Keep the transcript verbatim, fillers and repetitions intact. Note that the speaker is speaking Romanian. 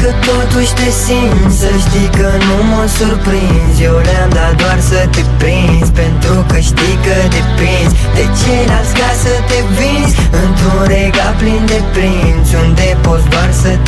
că totuși te simți, să știi că nu mă surprinzi. Eu le-am dat doar să te prinzi, pentru că știi că depinzi de ceilalți ca să te vinzi într-un regal plin de prinți, unde poți doar să